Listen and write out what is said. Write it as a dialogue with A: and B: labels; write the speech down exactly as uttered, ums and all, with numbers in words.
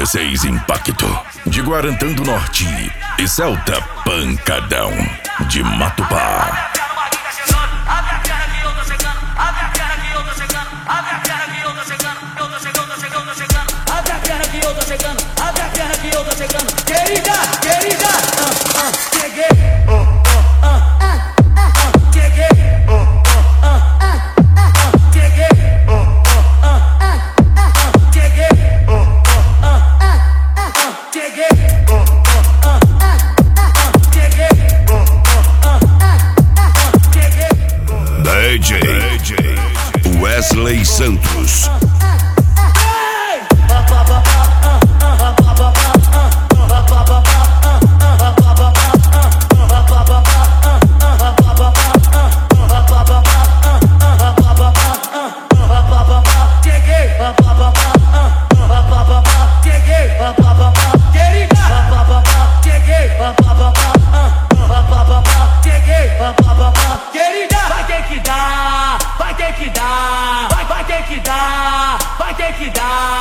A: dezesseis Impacto, de Guarantã do Norte e Celta Pancadão, de Matupá.
B: Querida, querida, ah, ah, cheguei.
A: D J Wesley Santos.
B: Vai ter que dar, vai ter que dar, vai ter que dar.